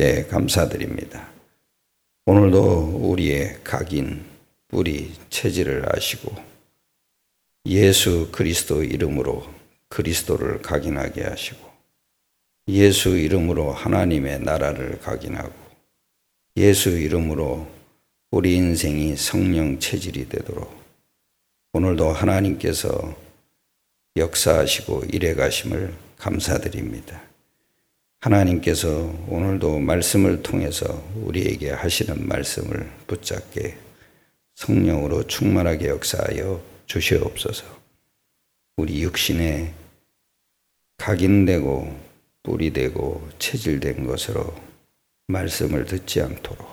하나님께 감사드립니다. 오늘도 우리의 각인, 뿌리, 체질을 아시고 예수 그리스도 이름으로 그리스도를 각인하게 하시고 예수 이름으로 하나님의 나라를 각인하고 예수 이름으로 우리 인생이 성령 체질이 되도록 오늘도 하나님께서 역사하시고 일해 가심을 감사드립니다. 하나님께서 오늘도 말씀을 통해서 우리에게 하시는 말씀을 붙잡게 성령으로 충만하게 역사하여 주시옵소서. 우리 육신에 각인되고 뿌리되고 체질된 것으로 말씀을 듣지 않도록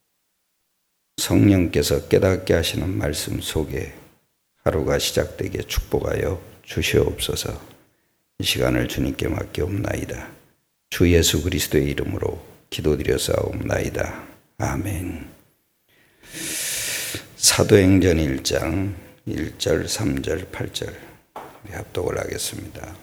성령께서 깨닫게 하시는 말씀 속에 하루가 시작되게 축복하여 주시옵소서. 이 시간을 주님께 맡기옵나이다. 주 예수 그리스도의 이름으로 기도드려사옵나이다. 아멘. 사도행전 1장 1절, 3절, 8절 합독을 하겠습니다.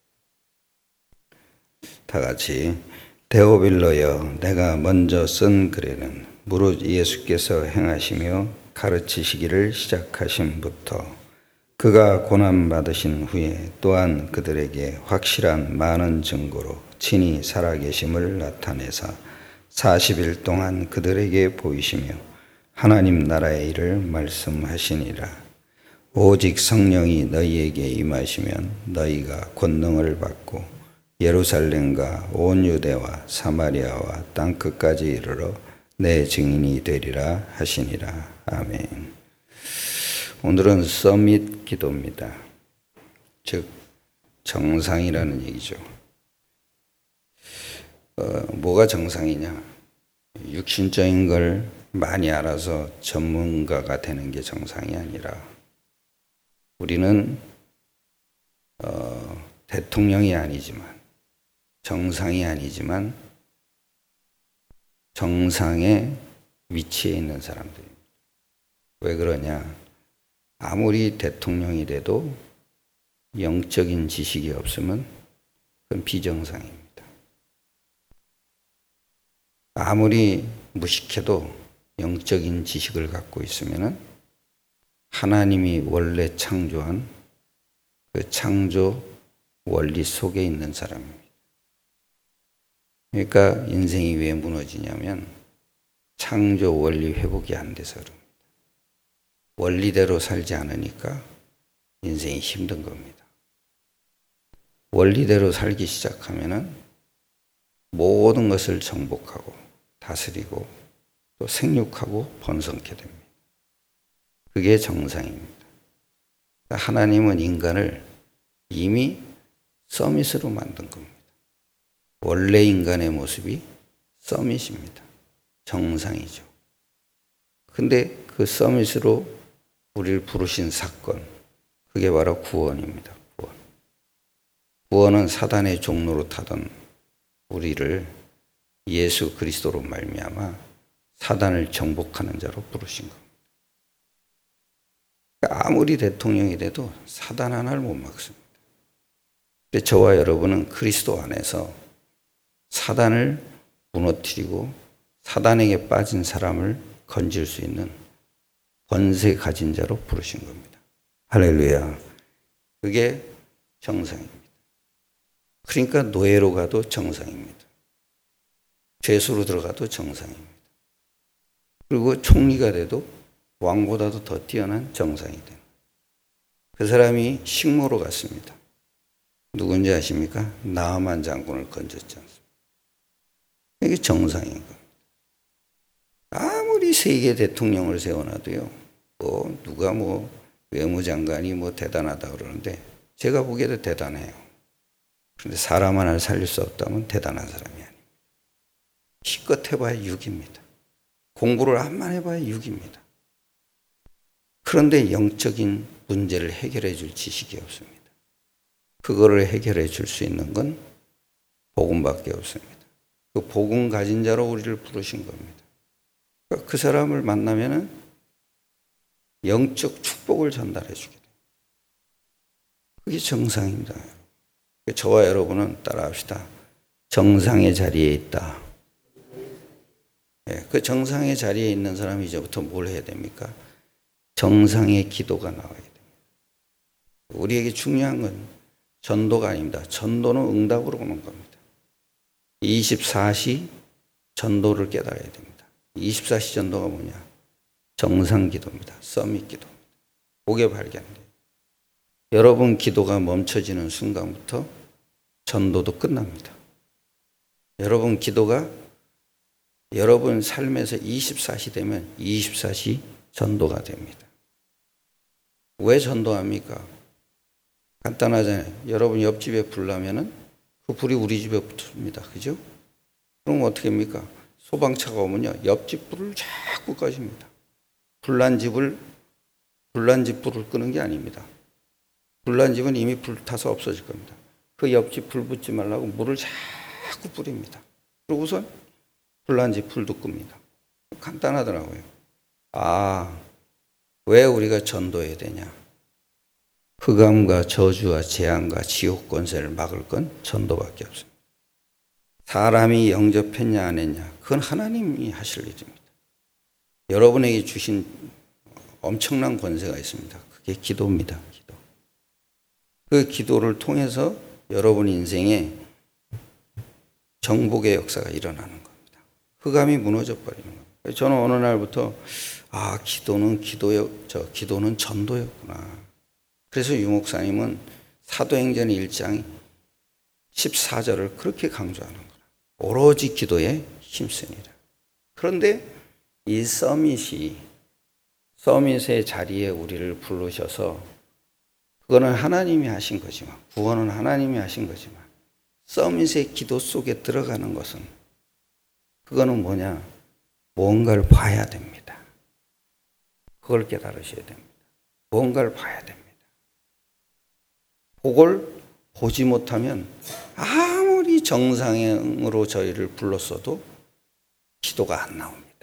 다 같이 데오빌로여 내가 먼저 쓴 글에는 무릇 예수께서 행하시며 가르치시기를 시작하심부터 그가 고난받으신 후에 또한 그들에게 확실한 많은 증거로 친히 살아계심을 나타내사 40일 동안 그들에게 보이시며 하나님 나라의 일을 말씀하시니라. 오직 성령이 너희에게 임하시면 너희가 권능을 받고 예루살렘과 온 유대와 사마리아와 땅끝까지 이르러 내 증인이 되리라 하시니라. 아멘. 오늘은 서밋 기도입니다. 즉 정상이라는 얘기죠. 뭐가 정상이냐? 육신적인 걸 많이 알아서 전문가가 되는 게 정상이 아니라 우리는 대통령이 아니지만 정상이 아니지만 정상의 위치에 있는 사람들입니다. 왜 그러냐? 아무리 대통령이 돼도 영적인 지식이 없으면 그건 비정상입니다. 아무리 무식해도 영적인 지식을 갖고 있으면 하나님이 원래 창조한 그 창조 원리 속에 있는 사람입니다. 그러니까 인생이 왜 무너지냐면 창조 원리 회복이 안 돼서 그럽니다. 원리대로 살지 않으니까 인생이 힘든 겁니다. 원리대로 살기 시작하면은 모든 것을 정복하고 다스리고 또 생육하고 번성케 됩니다. 그게 정상입니다. 하나님은 인간을 이미 서밋으로 만든 겁니다. 원래 인간의 모습이 서밋입니다. 정상이죠. 근데 그 서밋으로 우리를 부르신 사건, 그게 바로 구원입니다. 구원은 사단의 종로로 타던 우리를 예수 그리스도로 말미암아 사단을 정복하는 자로 부르신 겁니다. 아무리 대통령이 돼도 사단 하나를 못 막습니다. 근데 저와 여러분은 그리스도 안에서 사단을 무너뜨리고 사단에게 빠진 사람을 건질 수 있는 권세 가진 자로 부르신 겁니다. 할렐루야. 그게 정상입니다. 그러니까 노예로 가도 정상입니다. 죄수로 들어가도 정상입니다. 그리고 총리가 돼도 왕보다도 더 뛰어난 정상이 됩니다. 그 사람이 식모로 갔습니다. 누군지 아십니까? 나아만 장군을 건졌지 않습니까? 이게 정상인 겁니다. 아무리 세계 대통령을 세워놔도요. 누가 외무장관이 대단하다 그러는데 제가 보기에도 대단해요. 그런데 사람 하나를 살릴 수 없다면 대단한 사람이 아닙니다. 기껏 해봐야 6입니다. 공부를 암만 해봐야 6입니다. 그런데 영적인 문제를 해결해 줄 지식이 없습니다. 그거를 해결해 줄 수 있는 건 복음밖에 없습니다. 그 복음 가진 자로 우리를 부르신 겁니다. 그 사람을 만나면은 영적 축복을 전달해 주게 돼요. 그게 정상입니다. 저와 여러분은 따라합시다. 정상의 자리에 있다. 그 정상의 자리에 있는 사람이 이제부터 뭘 해야 됩니까? 정상의 기도가 나와야 됩니다. 우리에게 중요한 건 전도가 아닙니다. 전도는 응답으로 오는 겁니다. 24시 전도를 깨달아야 됩니다. 24시 전도가 뭐냐? 정상 기도입니다. 서밋 기도입니다. 그게 발견돼요. 여러분 기도가 멈춰지는 순간부터 전도도 끝납니다. 여러분 기도가 여러분 삶에서 24시 되면 24시 전도가 됩니다. 왜 전도합니까? 간단하잖아요. 여러분 옆집에 불 나면은 그 불이 우리 집에 붙습니다. 그죠? 그럼 어떻게 합니까? 소방차가 오면요. 옆집 불을 자꾸 꺼집니다. 불난 집 불을 끄는 게 아닙니다. 불난 집은 이미 불타서 없어질 겁니다. 그 옆집 불 붙지 말라고 물을 자꾸 뿌립니다. 그러고선 불난 집 불도 끕니다. 간단하더라고요. 왜 우리가 전도해야 되냐? 흑암과 저주와 재앙과 지옥 권세를 막을 건 전도밖에 없습니다. 사람이 영접했냐 안 했냐? 그건 하나님이 하실 일입니다. 여러분에게 주신 엄청난 권세가 있습니다. 그게 기도입니다. 기도. 그 기도를 통해서 여러분 인생에 정복의 역사가 일어나는 겁니다. 흑암이 무너져 버리는 겁니다. 저는 어느 날부터 기도는 전도였구나. 그래서 유 목사님은 사도행전 1장 14절을 그렇게 강조하는 거예요. 오로지 기도에 힘쓰니라. 그런데 이 서밋의 자리에 우리를 부르셔서 그거는 하나님이 하신 거지만, 구원은 하나님이 하신 거지만, 서밋의 기도 속에 들어가는 것은 그거는 뭐냐? 뭔가를 봐야 됩니다. 그걸 깨달으셔야 됩니다. 뭔가를 봐야 됩니다. 그걸 보지 못하면 아무리 정상으로 저희를 불렀어도 기도가 안 나옵니다.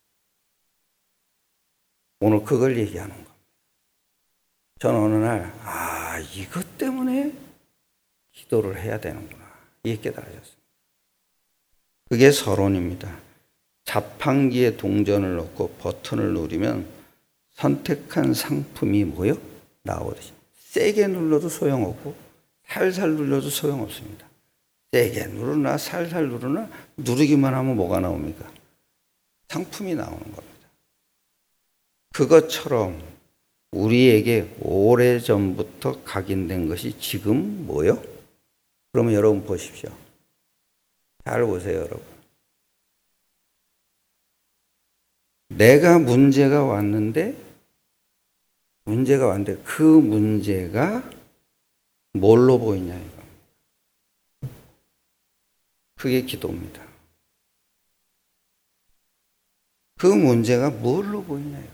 오늘 그걸 얘기하는 겁니다. 저는 어느 날 이것 때문에 기도를 해야 되는구나. 이게 깨달아졌습니다. 그게 서론입니다. 자판기에 동전을 넣고 버튼을 누르면 선택한 상품이 뭐요? 나오듯이. 세게 눌러도 소용없고 살살 눌러도 소용없습니다. 세게 누르나 살살 누르나 누르기만 하면 뭐가 나옵니까? 상품이 나오는 겁니다. 그것처럼 우리에게 오래전부터 각인된 것이 지금 뭐요? 그러면 여러분 보십시오. 잘 보세요, 여러분. 내가 문제가 왔는데 그 문제가 뭘로 보이냐 이거. 그게 기도입니다. 그 문제가 뭘로 보이냐 이거.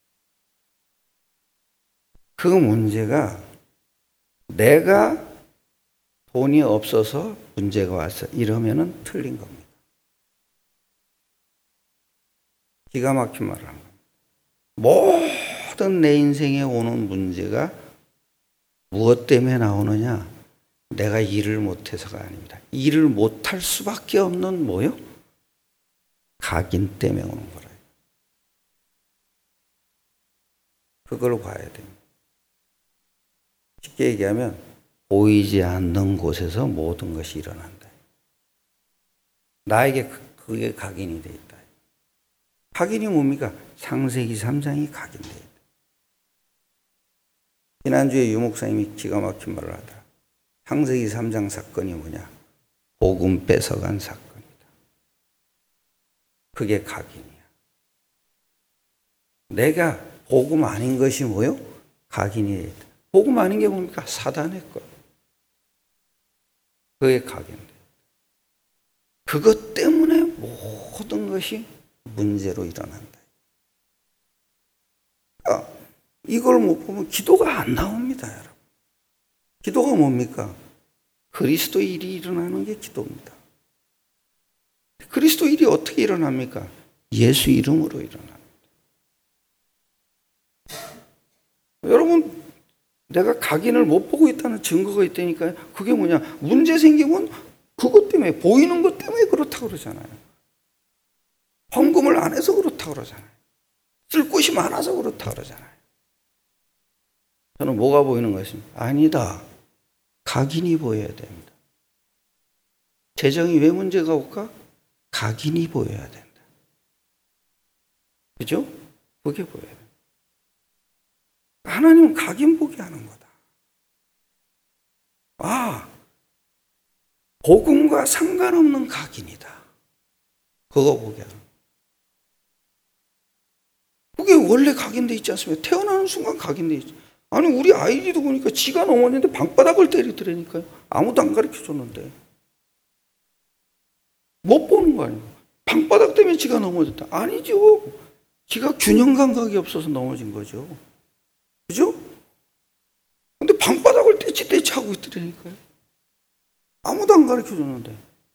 그 문제가 내가 돈이 없어서 문제가 왔어 이러면은 틀린 겁니다. 기가 막힌 말을 한 겁니다. 모든 내 인생에 오는 문제가 무엇 때문에 나오느냐? 내가 일을 못해서가 아닙니다. 일을 못할 수밖에 없는 뭐요? 각인 때문에 오는 거라요. 그걸 봐야 됩니다. 쉽게 얘기하면 보이지 않는 곳에서 모든 것이 일어난다. 나에게 그게 각인이 되어 있다. 각인이 뭡니까? 창세기 3장이 각인되어 있다. 지난주에 유 목사님이 기가 막힌 말을 하더라. 창세기 3장 사건이 뭐냐? 복음 뺏어간 사건이다. 그게 각인이야. 내가 복음 아닌 것이 뭐요? 각인이 되어 있다. 복음 아닌 게 뭡니까? 사단의 것. 그게 각인돼. 그것 때문에 모든 것이 문제로 일어난다. 그러니까 이걸 못 보면 기도가 안 나옵니다, 여러분. 기도가 뭡니까? 그리스도 일이 일어나는 게 기도입니다. 그리스도 일이 어떻게 일어납니까? 예수 이름으로 일어납니다. 여러분, 내가 각인을 못 보고 있다는 증거가 있다니까요. 그게 뭐냐? 문제 생기면 그것 때문에, 보이는 것 때문에 그렇다고 그러잖아요. 헌금을 안 해서 그렇다고 그러잖아요. 쓸 곳이 많아서 그렇다고 그러잖아요. 저는 뭐가 보이는 것입니다. 아니다. 각인이 보여야 됩니다. 재정이 왜 문제가 올까? 각인이 보여야 된다. 그죠? 그게 보여야 된다. 하나님은 각인 보게 하는 거다. 아, 복음과 상관없는 각인이다. 그거 보게 하는 거예요. 그게 원래 각인돼 있지 않습니까? 태어나는 순간 각인돼 있지. 아니 우리 아이들도 보니까 지가 넘어졌는데 방바닥을 때리더라니까요. 아무도 안 가르쳐줬는데. 못 보는 거 아니에요. 방바닥 때문에 지가 넘어졌다. 아니죠. 지가 균형 감각이 없어서 넘어진 거죠. 그죠? 근데 방바닥을 떼치 하고 있더라니까요. 아무도 안 가르쳐줬는데.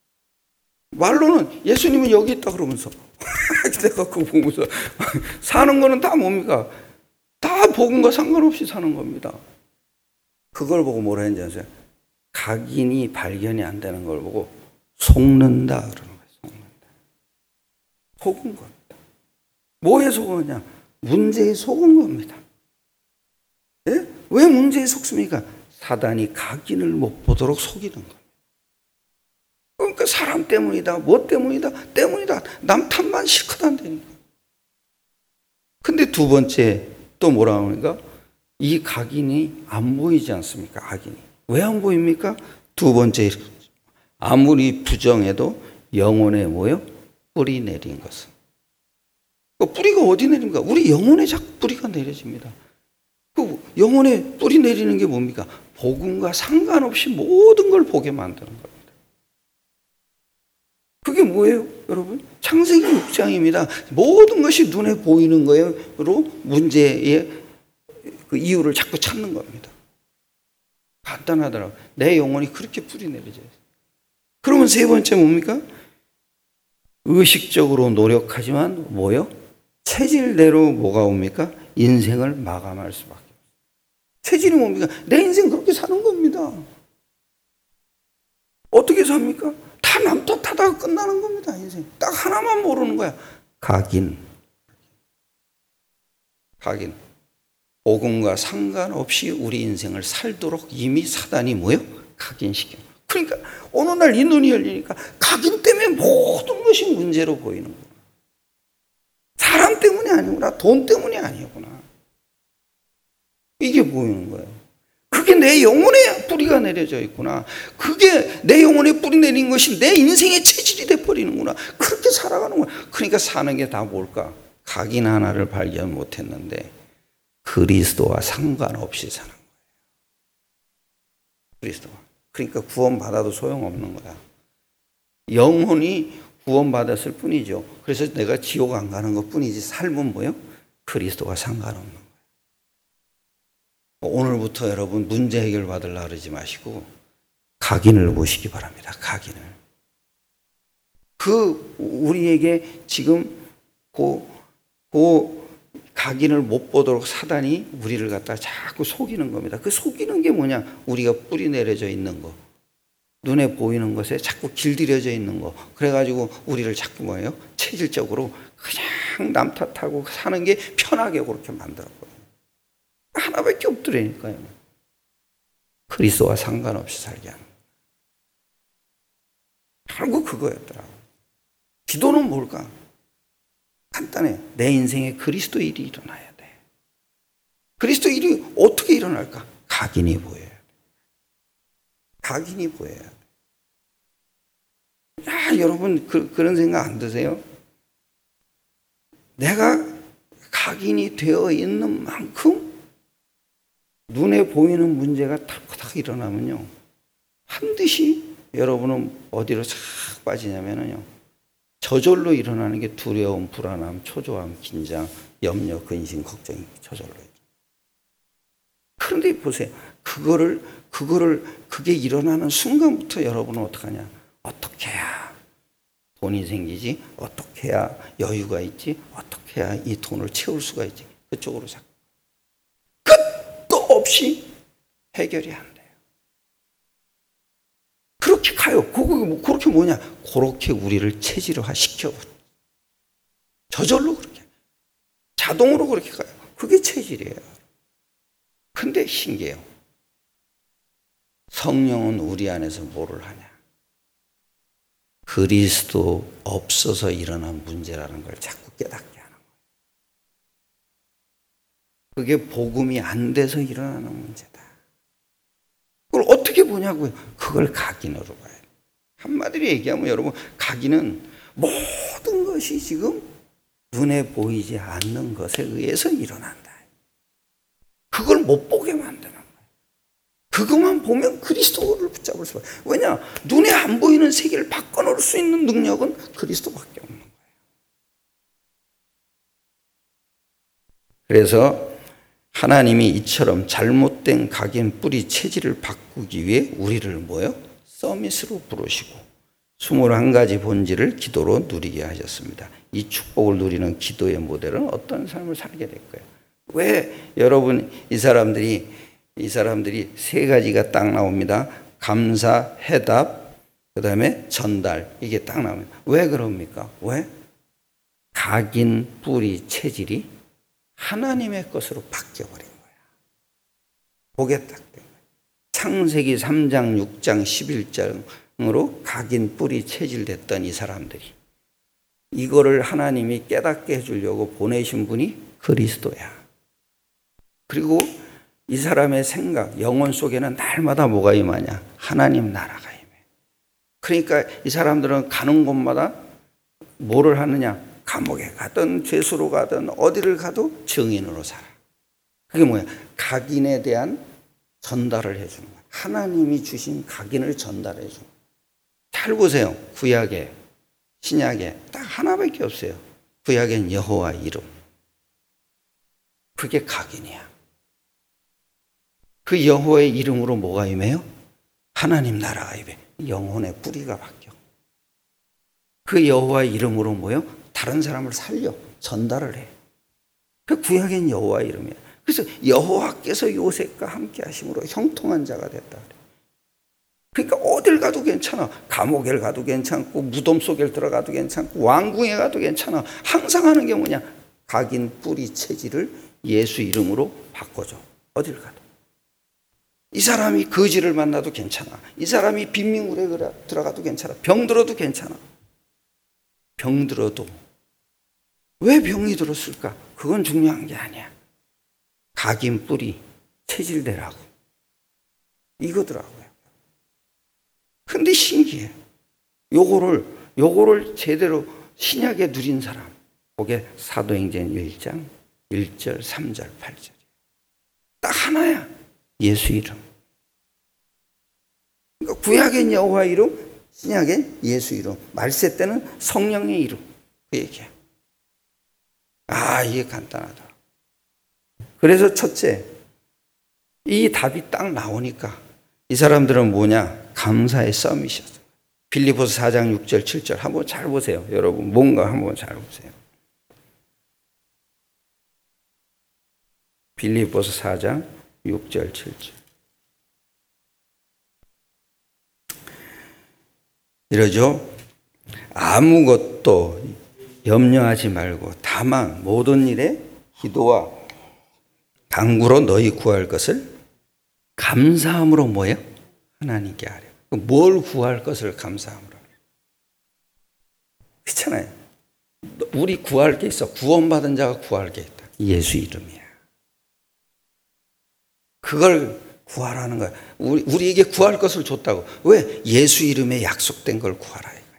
말로는 예수님은 여기 있다 그러면서 내가 그거 보면서 사는 거는 다 뭡니까? 다 복음과 상관없이 사는 겁니다. 그걸 보고 뭐라 했는지 아세요? 각인이 발견이 안 되는 걸 보고 속는다 그러는 거예요. 속는다. 속은 겁니다. 뭐에 속었냐? 문제에 속은 겁니다. 예? 왜 문제에 속습니까? 사단이 각인을 못 보도록 속이는 겁니다. 그러니까 사람 때문이다, 뭐 때문이다, 남 탓만 실컷 한다니까. 근데 두 번째 또 뭐라 하니까 이 각인이 안 보이지 않습니까? 각인이. 왜 안 보입니까? 두 번째, 아무리 부정해도 영혼에 뭐요? 뿌리 내린 것은. 그 뿌리가 어디 내립니까? 우리 영혼에 자꾸 뿌리가 내려집니다. 그 영혼에 뿌리 내리는 게 뭡니까? 복음과 상관없이 모든 걸 보게 만드는 겁니다. 그게 뭐예요, 여러분? 창세기 6장입니다. 모든 것이 눈에 보이는 거로 문제의 그 이유를 자꾸 찾는 겁니다. 간단하더라고요. 내 영혼이 그렇게 뿌리 내려져요. 그러면 세 번째 뭡니까? 의식적으로 노력하지만 뭐요? 체질대로 뭐가 옵니까? 인생을 마감할 수밖에 없어요. 체질이 뭡니까? 내 인생 그렇게 사는 겁니다. 어떻게 삽니까? 다 남 탓하다가 끝나는 겁니다. 인생. 딱 하나만 모르는 거야. 각인. 복음과 상관없이 우리 인생을 살도록 이미 사단이 뭐요? 각인시켜. 그러니까 어느 날 이 눈이 열리니까 각인 때문에 모든 것이 문제로 보이는 거야. 사람 때문이 아니구나. 돈 때문이 아니구나. 이게 보이는 거예요. 그게 내 영혼에 뿌리가 내려져 있구나. 그게 내 영혼에 뿌리 내린 것이 내 인생의 체질이 돼버리는구나. 그렇게 살아가는 거야. 그러니까 사는 게 다 뭘까? 각인 하나를 발견 못했는데 그리스도와 상관없이 사는 거예요. 그리스도와. 그러니까 구원받아도 소용없는 거야. 영혼이 구원받았을 뿐이죠. 그래서 내가 지옥 안 가는 것 뿐이지 삶은 뭐예요? 그리스도와 상관없는 거예요. 오늘부터 여러분 문제 해결 받으려고 그러지 마시고 각인을 보시기 바랍니다. 각인을. 우리에게 지금 그 각인을 못 보도록 사단이 우리를 갖다 자꾸 속이는 겁니다. 그 속이는 게 뭐냐? 우리가 뿌리 내려져 있는 거. 눈에 보이는 것에 자꾸 길들여져 있는 거. 그래가지고 우리를 자꾸 뭐예요? 체질적으로 그냥 남 탓하고 사는 게 편하게 그렇게 만들었거든요. 하나밖에 없더라니까요. 그리스도와 상관없이 살게 하는. 결국 그거였더라고요. 기도는 뭘까? 간단해. 내 인생에 그리스도 일이 일어나야 돼. 그리스도 일이 어떻게 일어날까? 각인이 보여야 돼. 각인이 보여야 돼. 야, 여러분 그런 생각 안 드세요? 내가 각인이 되어 있는 만큼 눈에 보이는 문제가 탁탁 일어나면요. 반드시 여러분은 어디로 싹 빠지냐면요. 저절로 일어나는 게 두려움, 불안함, 초조함, 긴장, 염려, 근심, 걱정이 저절로. 그런데 보세요. 그게 일어나는 순간부터 여러분은 어떡하냐. 어떻게 해야 돈이 생기지? 어떻게 해야 여유가 있지? 어떻게 해야 이 돈을 채울 수가 있지? 그쪽으로 자꾸. 끝도 없이 해결이 안 돼요. 그렇게 가요. 그렇게 뭐냐? 그렇게 우리를 체질화 시켜. 저절로 그렇게. 자동으로 그렇게 가요. 그게 체질이에요. 근데 신기해요. 성령은 우리 안에서 뭐를 하냐? 그리스도 없어서 일어난 문제라는 걸 자꾸 깨닫게 하는 거예요. 그게 복음이 안 돼서 일어나는 문제다. 그걸 어떻게 보냐고요? 그걸 각인으로 봐요. 한마디로 얘기하면 여러분, 각인은 모든 것이 지금 눈에 보이지 않는 것에 의해서 일어난다. 그걸 못 보게 만드는 거예요. 그것만 보면 그리스도를 붙잡을 수가 없어요. 왜냐? 눈에 안 보이는 세계를 바꿔놓을 수 있는 능력은 그리스도밖에 없는 거예요. 그래서 하나님이 이처럼 잘못된 각인 뿌리 체질을 바꾸기 위해 우리를 뭐요? 서밋으로 부르시고 21가지 본질을 기도로 누리게 하셨습니다. 이 축복을 누리는 기도의 모델은 어떤 삶을 살게 될 거예요? 왜 여러분 이 사람들이 세 가지가 딱 나옵니다. 감사, 해답, 그 다음에 전달, 이게 딱 나옵니다. 왜 그럽니까? 왜? 각인 뿌리 체질이 하나님의 것으로 바뀌어버린 거야. 그게 딱 된 거야. 창세기 3장, 6장, 11장으로 각인 뿌리 체질됐던 이 사람들이 이거를 하나님이 깨닫게 해주려고 보내신 분이 그리스도야. 그리고 이 사람의 생각, 영혼 속에는 날마다 뭐가 임하냐? 하나님 나라가 임해. 그러니까 이 사람들은 가는 곳마다 뭐를 하느냐? 감옥에 가든 죄수로 가든 어디를 가도 증인으로 살아. 그게 뭐야? 각인에 대한 전달을 해주는 거야. 하나님이 주신 각인을 전달해 주는 거야. 잘 보세요. 구약에, 신약에 딱 하나밖에 없어요. 구약엔 여호와 이름. 그게 각인이야. 그 여호와의 이름으로 뭐가 임해요? 하나님 나라가 임해. 영혼의 뿌리가 바뀌어. 그 여호와의 이름으로 뭐요? 다른 사람을 살려 전달을 해. 그 구약엔 여호와 이름이야. 그래서 여호와께서 요셉과 함께 하심으로 형통한 자가 됐다. 그러니까 어딜 가도 괜찮아. 감옥에 가도 괜찮고 무덤 속에 들어가도 괜찮고 왕궁에 가도 괜찮아. 항상 하는 게 뭐냐? 각인 뿌리 체질을 예수 이름으로 바꿔줘. 어딜 가도. 이 사람이 거지를 만나도 괜찮아. 이 사람이 빈민굴에 들어가도 괜찮아. 병들어도 괜찮아. 병들어도 왜 병이 들었을까? 그건 중요한 게 아니야. 각인 뿌리 체질되라고. 이거더라고요. 근데 신기해. 요거를 제대로 신약에 누린 사람. 그게 사도행전 1장 1절, 3절, 8절이에요. 딱 하나야. 예수 이름. 그러니까 구약엔 여호와 이름, 신약엔 예수 이름. 말세 때는 성령의 이름. 그 얘기야. 이게 간단하다. 그래서 첫째, 이 답이 딱 나오니까 이 사람들은 뭐냐? 감사의 서밋이었어요. 빌립보서 4장 6절 7절 한번 잘 보세요. 여러분 뭔가 한번 잘 보세요. 빌립보서 4장 6절 7절 이러죠. 아무것도 염려하지 말고 다만 모든 일에 기도와 간구로 너희 구할 것을 감사함으로 뭐예요? 하나님께 하려. 뭘 구할 것을 감사함으로 하려. 그렇잖아요. 우리 구할 게 있어. 구원받은 자가 구할 게 있다. 예수 이름이야. 그걸 구하라는 거야. 우리에게 구할 것을 줬다고. 왜? 예수 이름에 약속된 걸 구하라 이거야.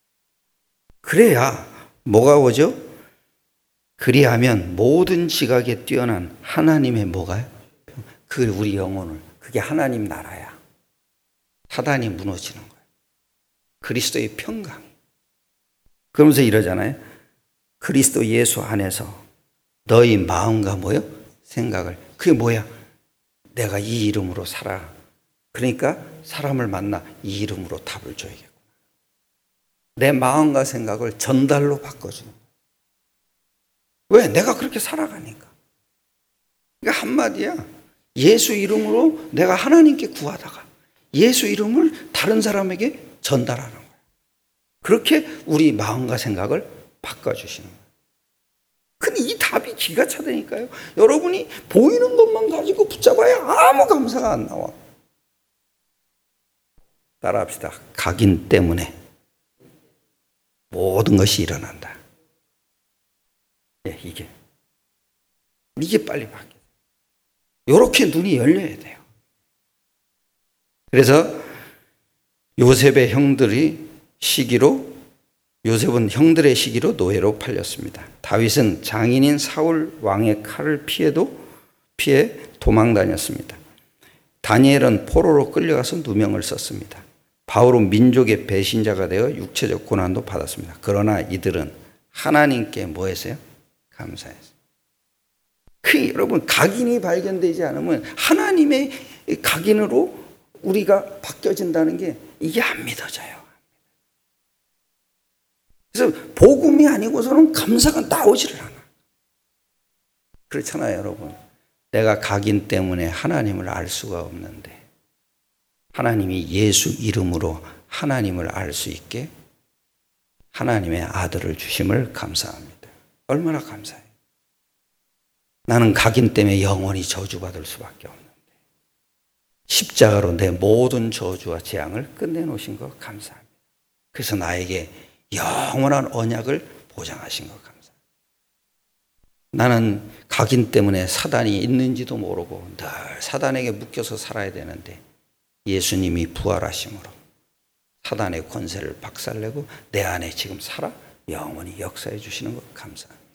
그래야 뭐가 오죠? 그리하면 모든 지각에 뛰어난 하나님의 뭐가요? 그 우리 영혼을. 그게 하나님 나라야. 사단이 무너지는 거야. 그리스도의 평강. 그러면서 이러잖아요. 그리스도 예수 안에서 너희 마음과 뭐요? 생각을. 그게 뭐야? 내가 이 이름으로 살아. 그러니까 사람을 만나 이 이름으로 답을 줘야겠구나. 내 마음과 생각을 전달로 바꿔주는 거야. 왜? 내가 그렇게 살아가니까. 그러니까 한마디야. 예수 이름으로 내가 하나님께 구하다가 예수 이름을 다른 사람에게 전달하는 거야. 그렇게 우리 마음과 생각을 바꿔주시는 거야. 근데 이 답이 기가 차다니까요. 여러분이 보이는 것만 가지고 붙잡아야 아무 감사가 안 나와. 따라합시다. 각인 때문에 모든 것이 일어난다. 네, 이게 빨리 바뀌어요. 이렇게 눈이 열려야 돼요. 그래서 요셉의 형들이 요셉은 형들의 시기로 노예로 팔렸습니다. 다윗은 장인인 사울 왕의 칼을 피해 도망 다녔습니다. 다니엘은 포로로 끌려가서 누명을 썼습니다. 바울은 민족의 배신자가 되어 육체적 고난도 받았습니다. 그러나 이들은 하나님께 뭐 했어요? 감사했어요. 여러분, 각인이 발견되지 않으면 하나님의 각인으로 우리가 바뀌어진다는 게 이게 안 믿어져요. 그래서 복음이 아니고서는 감사가 나오지를 않아. 그렇잖아요, 여러분. 내가 각인 때문에 하나님을 알 수가 없는데 하나님이 예수 이름으로 하나님을 알 수 있게 하나님의 아들을 주심을 감사합니다. 얼마나 감사해요. 나는 각인 때문에 영원히 저주받을 수밖에 없는데 십자가로 내 모든 저주와 재앙을 끝내놓으신 것 감사합니다. 그래서 나에게 영원한 언약을 보장하신 것 감사합니다. 나는 각인 때문에 사단이 있는지도 모르고 늘 사단에게 묶여서 살아야 되는데 예수님이 부활하심으로 사단의 권세를 박살내고 내 안에 지금 살아 영원히 역사해 주시는 것 감사합니다.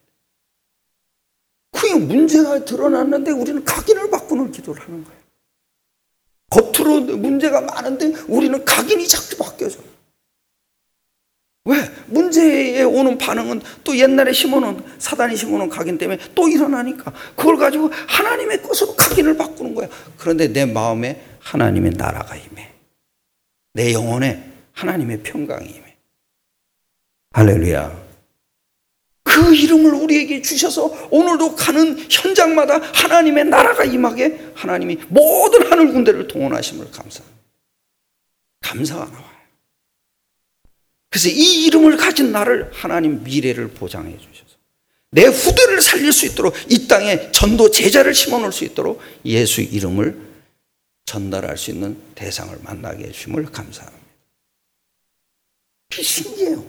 그게 문제가 드러났는데 우리는 각인을 바꾸는 기도를 하는 거예요. 겉으로 문제가 많은데 우리는 각인이 자꾸 바뀌어져. 왜? 문제에 오는 반응은 또 옛날에 사단이 심어놓은 각인 때문에 또 일어나니까 그걸 가지고 하나님의 것으로 각인을 바꾸는 거야. 그런데 내 마음에 하나님의 나라가 임해. 내 영혼에 하나님의 평강이 임해. 할렐루야. 그 이름을 우리에게 주셔서 오늘도 가는 현장마다 하나님의 나라가 임하게 하나님이 모든 하늘 군대를 동원하심을 감사합니다. 감사가 나와요. 그래서 이 이름을 가진 나를 하나님 미래를 보장해 주셔서 내 후대를 살릴 수 있도록 이 땅에 전도 제자를 심어놓을 수 있도록 예수 이름을 전달할 수 있는 대상을 만나게 해주심을 감사합니다. 그게 신기해요.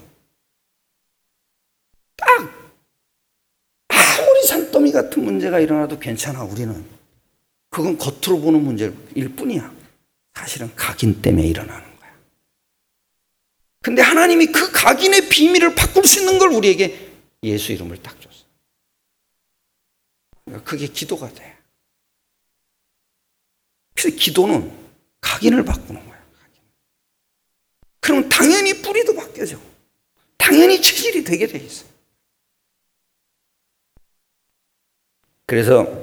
딱 아무리 산더미 같은 문제가 일어나도 괜찮아. 우리는 그건 겉으로 보는 문제일 뿐이야. 사실은 각인 때문에 일어나는 거야. 근데 하나님이 그 각인의 비밀을 바꿀 수 있는 걸 우리에게 예수 이름을 딱 줬어. 그러니까 그게 기도가 돼. 그래서 기도는 각인을 바꾸는 거야. 그럼 당연히 뿌리도 바뀌어져. 당연히 체질이 되게 돼 있어. 그래서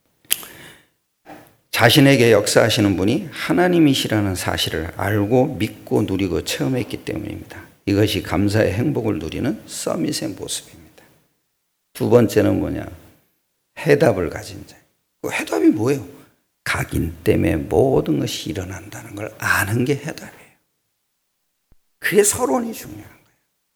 자신에게 역사하시는 분이 하나님이시라는 사실을 알고 믿고 누리고 체험했기 때문입니다. 이것이 감사의 행복을 누리는 서밋의 모습입니다. 두 번째는 뭐냐? 해답을 가진 자. 그 해답이 뭐예요? 각인 때문에 모든 것이 일어난다는 걸 아는 게 해답이에요. 그게 서론이 중요한 거예요.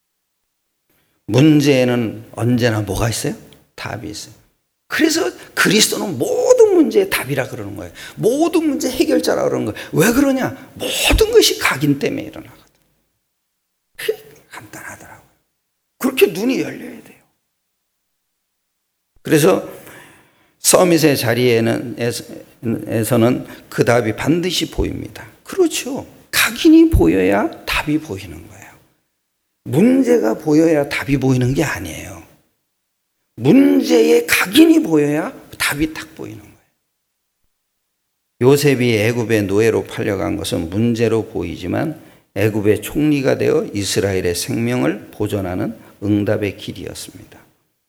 문제에는 언제나 뭐가 있어요? 답이 있어요. 그래서 그리스도는 모든 문제의 답이라 그러는 거예요. 모든 문제 해결자라 그러는 거예요. 왜 그러냐? 모든 것이 각인 때문에 일어나거든. 그게 간단하더라고요. 그렇게 눈이 열려야 돼요. 그래서 서밋의 자리에서는 그 답이 반드시 보입니다. 그렇죠. 각인이 보여야 답이 보이는 거예요. 문제가 보여야 답이 보이는 게 아니에요. 문제의 각인이 보여야 답이 딱 보이는 거예요. 요셉이 애굽의 노예로 팔려간 것은 문제로 보이지만 애굽의 총리가 되어 이스라엘의 생명을 보존하는 응답의 길이었습니다.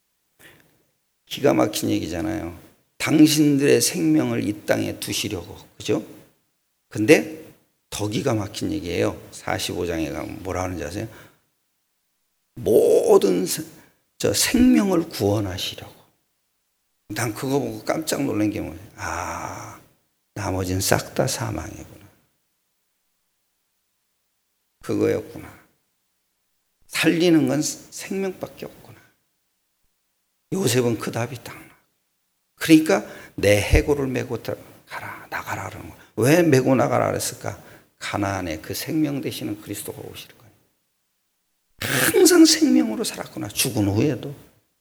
기가 막힌 얘기잖아요. 당신들의 생명을 이 땅에 두시려고. 그죠? 근데 더 기가 막힌 얘기예요. 45장에 가면 뭐라 하는지 아세요? 모든 생명을 구원하시려고. 난 그거 보고 깜짝 놀란 게 뭐예요? 아, 나머지는 싹 다 사망이구나. 그거였구나. 살리는 건 생명밖에 없구나. 요셉은 그 답이 딱 나. 그러니까 내 해골을 메고 가라, 나가라 그러는 거야. 왜 메고 나가라 그랬을까? 가나안에 그 생명 되시는 그리스도가 오실 거예요. 항상 생명으로 살았구나, 죽은 후에도.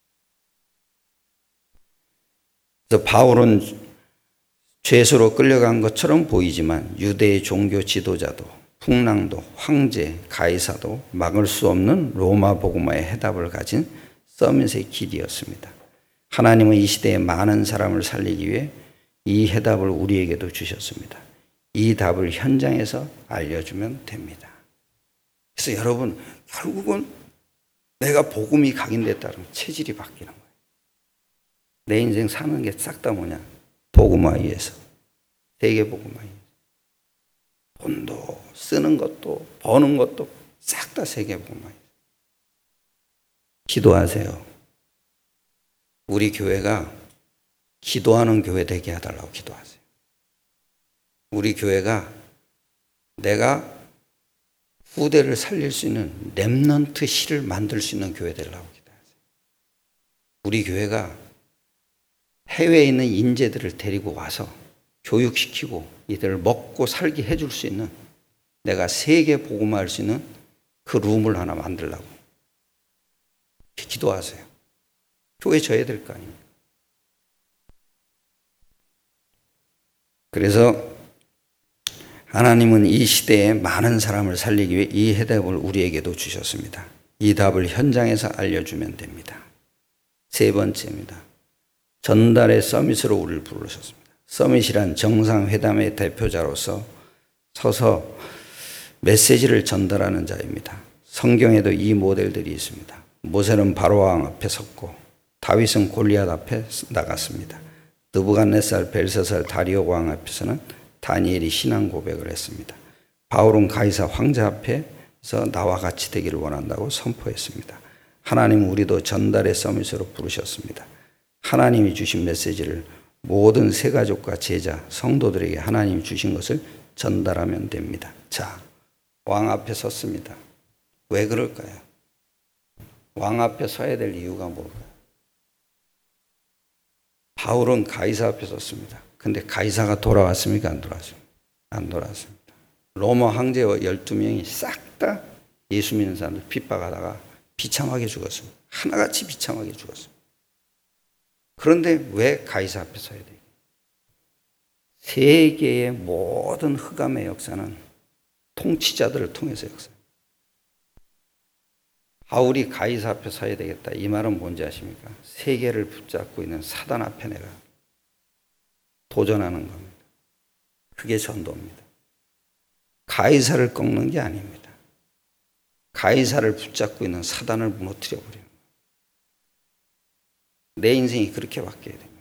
그래서 바울은 죄수로 끌려간 것처럼 보이지만 유대의 종교 지도자도 풍랑도 황제 가이사도 막을 수 없는 로마 복음화의 해답을 가진 서밋의 길이었습니다. 하나님은 이 시대에 많은 사람을 살리기 위해 이 해답을 우리에게도 주셨습니다. 이 답을 현장에서 알려주면 됩니다. 그래서 여러분, 결국은 내가 복음이 각인됐다 그러면 체질이 바뀌는 거예요. 내 인생 사는 게 싹 다 뭐냐? 복음화 위해서. 세계 복음화 위해서. 돈도 쓰는 것도 버는 것도 싹 다 세계 복음화 위해서. 기도하세요. 우리 교회가 기도하는 교회 되게 해달라고 기도하세요. 우리 교회가 내가 후대를 살릴 수 있는 렘넌트 실을 만들 수 있는 교회 되려고 기도하세요. 우리 교회가 해외에 있는 인재들을 데리고 와서 교육시키고 이들을 먹고 살게 해줄 수 있는, 내가 세계 복음화할 수 있는 그 룸을 하나 만들려고 기도하세요. 교회 져야 될 거 아닙니까? 그래서 하나님은 이 시대에 많은 사람을 살리기 위해 이 해답을 우리에게도 주셨습니다. 이 답을 현장에서 알려주면 됩니다. 세 번째입니다. 전달의 서밋으로 우리를 부르셨습니다. 서밋이란 정상회담의 대표자로서 서서 메시지를 전달하는 자입니다. 성경에도 이 모델들이 있습니다. 모세는 바로왕 앞에 섰고 다윗은 골리앗 앞에 나갔습니다. 느부갓네살, 벨사살, 다리오 왕 앞에서는 다니엘이 신앙 고백을 했습니다. 바울은 가이사 황제 앞에서 나와 같이 되기를 원한다고 선포했습니다. 하나님은 우리도 전달의 서밋으로 부르셨습니다. 하나님이 주신 메시지를 모든 새가족과 제자, 성도들에게 하나님이 주신 것을 전달하면 됩니다. 자, 왕 앞에 섰습니다. 왜 그럴까요? 왕 앞에 서야 될 이유가 뭘까요? 바울은 가이사 앞에 섰습니다. 근데 가이사가 돌아왔습니까? 안 돌아왔습니까? 안 돌아왔습니다. 로마 황제와 12명이 싹 다 예수 믿는 사람들 핍박하다가 비참하게 죽었습니다. 하나같이 비참하게 죽었습니다. 그런데 왜 가이사 앞에 서야 돼요? 세계의 모든 흑암의 역사는 통치자들을 통해서 역사입니다. 바울이 가이사 앞에 서야 되겠다. 이 말은 뭔지 아십니까? 세계를 붙잡고 있는 사단 앞에 내가 도전하는 겁니다. 그게 전도입니다. 가이사를 꺾는 게 아닙니다. 가이사를 붙잡고 있는 사단을 무너뜨려 버리는 거예요. 내 인생이 그렇게 바뀌어야 됩니다.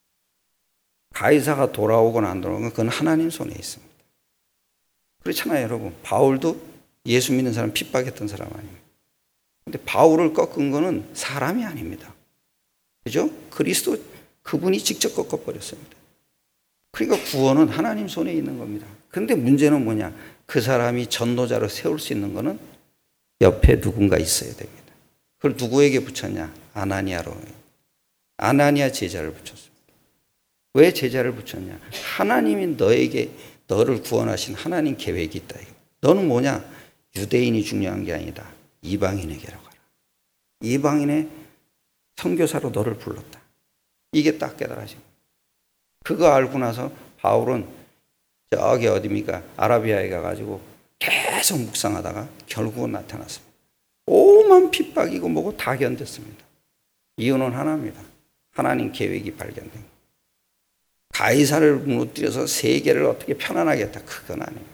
가이사가 돌아오거나 안 돌아오건 그건 하나님 손에 있습니다. 그렇잖아요, 여러분. 바울도 예수 믿는 사람 핍박했던 사람 아닙니까? 근데 바울을 꺾은 거는 사람이 아닙니다. 그죠? 그리스도, 그분이 직접 꺾어버렸습니다. 그러니까 구원은 하나님 손에 있는 겁니다. 그런데 문제는 뭐냐? 그 사람이 전도자로 세울 수 있는 거는 옆에 누군가 있어야 됩니다. 그걸 누구에게 붙였냐? 아나니아로. 아나니아 제자를 붙였습니다. 왜 제자를 붙였냐? 하나님이 너를 구원하신 하나님 계획이 있다. 너는 뭐냐? 유대인이 중요한 게 아니다. 이방인에게로 가라. 이방인의 선교사로 너를 불렀다. 이게 딱 깨달아진 거예요. 그거 알고 나서 바울은 저기 어디입니까? 아라비아에 가가지고 계속 묵상하다가 결국은 나타났습니다. 오만 핍박이고 뭐고 다 견뎠습니다. 이유는 하나입니다. 하나님 계획이 발견된 거예요. 가이사를 무너뜨려서 세계를 어떻게 편안하게 했다. 그건 아닙니다.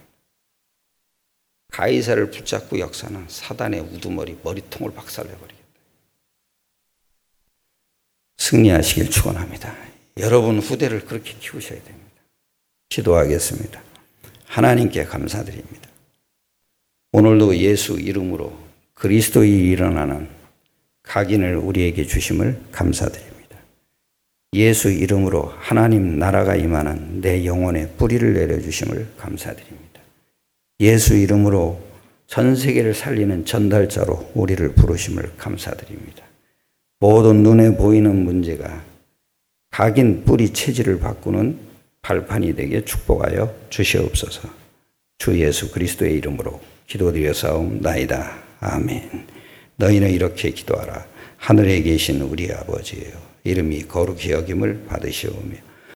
가이사를 붙잡고 역사는 사단의 우두머리, 머리통을 박살내버리겠다. 승리하시길 축원합니다. 여러분 후대를 그렇게 키우셔야 됩니다. 기도하겠습니다. 하나님께 감사드립니다. 오늘도 예수 이름으로 그리스도의 일어나는 각인을 우리에게 주심을 감사드립니다. 예수 이름으로 하나님 나라가 임하는 내 영혼에 뿌리를 내려주심을 감사드립니다. 예수 이름으로 전 세계를 살리는 전달자로 우리를 부르심을 감사드립니다. 모든 눈에 보이는 문제가 각인 뿌리 체질을 바꾸는 발판이 되게 축복하여 주시옵소서. 주 예수 그리스도의 이름으로 기도드렸사옵나이다. 아멘. 너희는 이렇게 기도하라. 하늘에 계신 우리 아버지여, 이름이 거룩히 여김을 받으시오며